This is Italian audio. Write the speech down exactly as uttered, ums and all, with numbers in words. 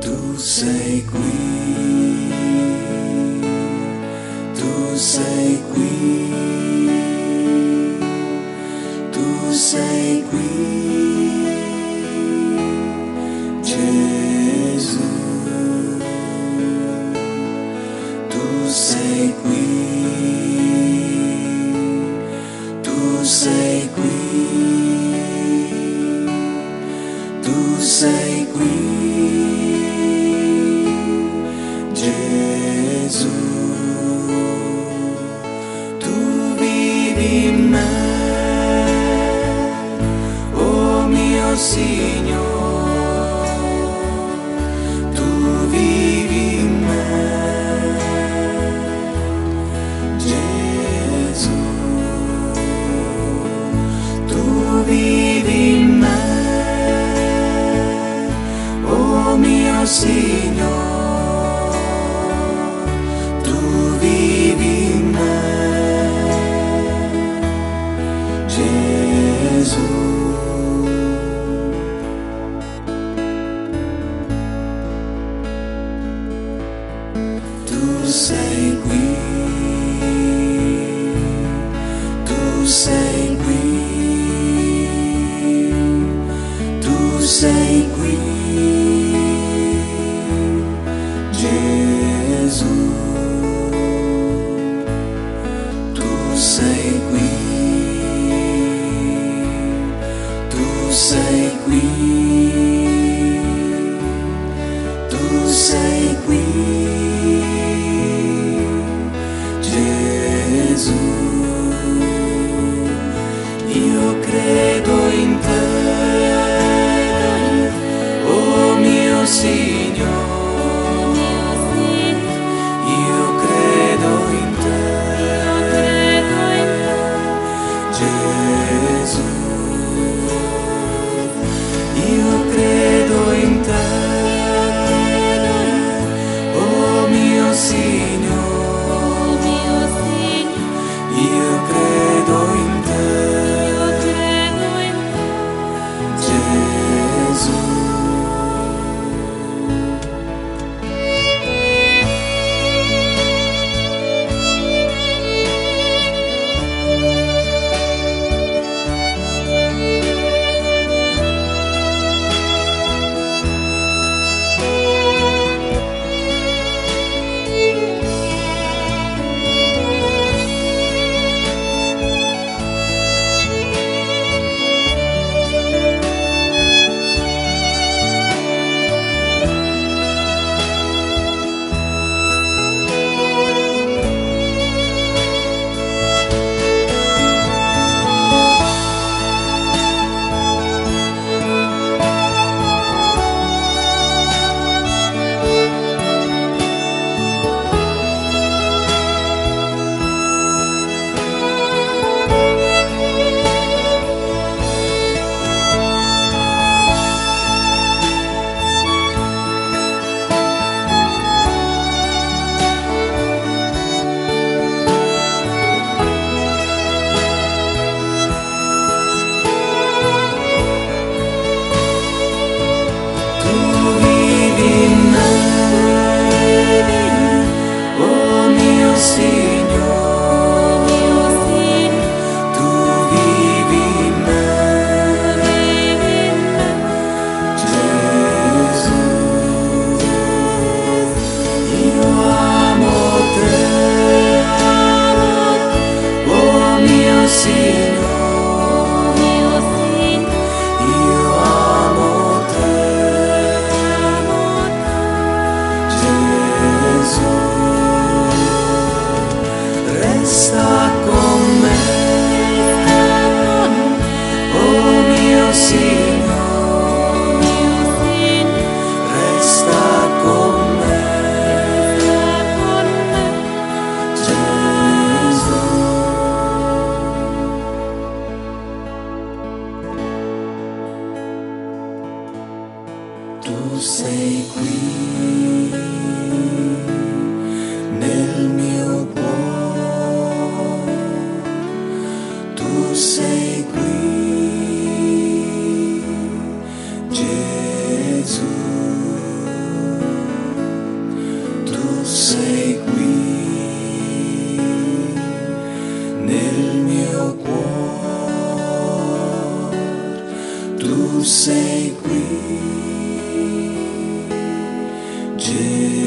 Tu sei qui, tu sei qui, tu sei qui, Gesù. Tu sei qui, tu sei qui, tu sei qui, Gesù. Tu vivi in me, oh mio Signore, tu vivi in me, Gesù. Tu vivi in me, oh mio Signore, tu vivi in me, Gesù. Tu sei qui, tu sei qui, tu sei qui, Gesù. Tu sei qui, tu sei qui, tu sei qui, Gesù. Io credo in te, oh mio Signore, io credo in te, Gesù. Io credo in te, oh mio Signore, io credo in te, Gesù. Resta con me, oh mio Signore, resta con me, Gesù. Tu sei qui nel mio cuore, tu sei qui, Gesù. sei qui nel mio cuore, tu sei qui, Gesù.